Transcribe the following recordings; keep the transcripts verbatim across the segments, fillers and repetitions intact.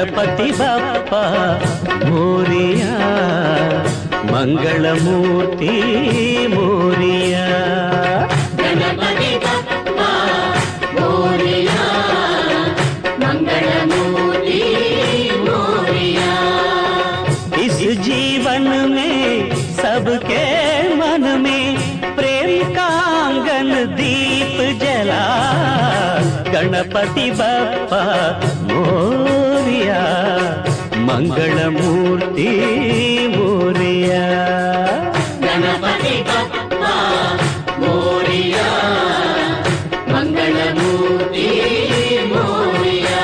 गणपति बप्पा मोरिया मंगलमूर्ति मोरिया गणपति बप्पा मोरिया मंगलमूर्ति मोरिया। इस जीवन में सबके मन में प्रेम का आंगन दीप जला गणपति बप्पा मोरिया मंगलमूर्ति मोरिया। गणपति बप्पा मोरिया मंगलमूर्ति मोरिया।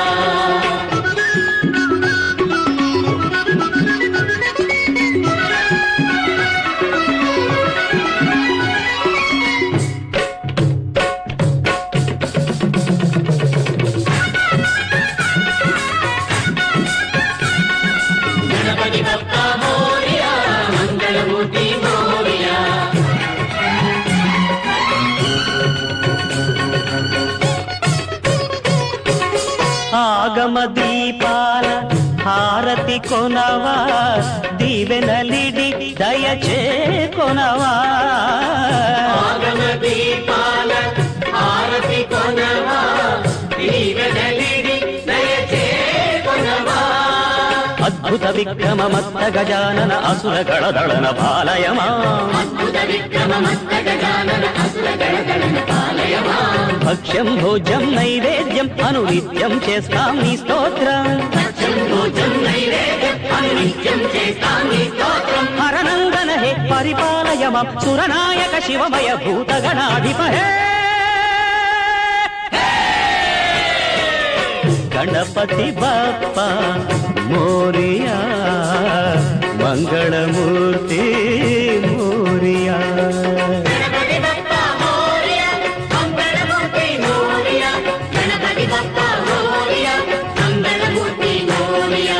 गणपति बप्पा मोरिया मंगलमूर्ति मोरिया। आगम दीपाल हारति कोनवा दीवेनलिडि दयचे कोनवा। आगम दीपाल हारति कोनवा दीवेनलिडि दयचे कोनवा। अद्भुत विक्रम मत्त गजानन असुर गणदळन पालय माम्। अद्भुत विक्रम मत्त गजानन असुर गणदळन पालय माम्। भक्ष्यं भोज्यं नैवेद्यं अनुनित्यं చేస్తామి స్తోత్రం। भक्ष्यं भोज्यं नैवेद्यं अनुनित्यं చేస్తామి స్తోత్రం। हरनन्दन हे परिपालय मां सुरनायक शिवमय भूतगणाधिप हे। गणपति बप्पा मोरिया मंगलमूर्ति मोरिया। गणपति बप्पा मोरिया मंगलमूर्ति मोरिया। गणपति बप्पा मोरिया मंगलमूर्ति मोरिया।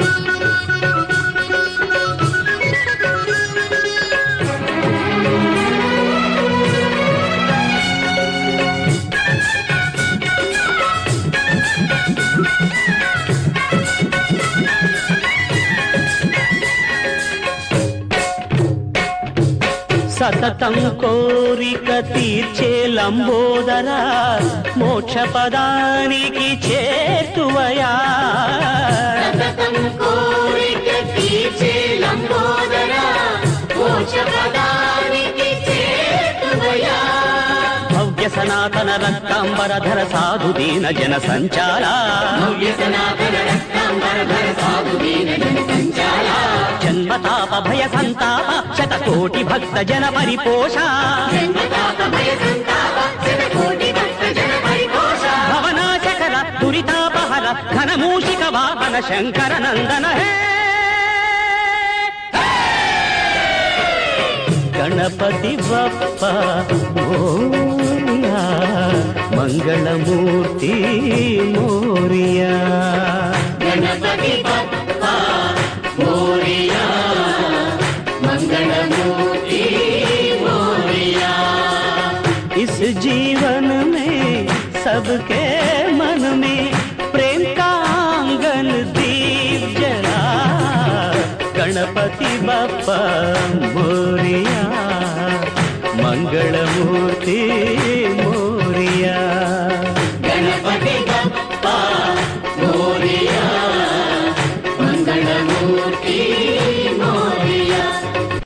సతతం కోరిక తీర్చే లంబోదరా మోక్ష పదానికి చేతువయా। సతతం కోరిక తీర్చే లంబోదరా మోక్ష పదానికి చేతువయా। భవ్య సనాతన రక్తాంబరధర సాధు దీన జన సంచాలా। भव्य सनातन रक्तांबरधर साधु दीन जन संचाला। जन्मताप भय संताप शतकोटि भक्त जन परिपोष। जन्मताप भय संताप शतकोटि भक्त जन परिपोष। भवनाशकर दुरितापहर घनमूषिक वाहन शंकर नंदन हे। गणपति बप्पा मोरिया मंगलमूर्ति मोरिया। गणपति बप्पा मोरिया मंगलमूर्ति मोरिया। इस जीवन में सबके मन में प्रेम का आंगन दीप जला गणपति बप्पा मोरिया मंगलमूर्ति मोरिया। गणपति बप्पा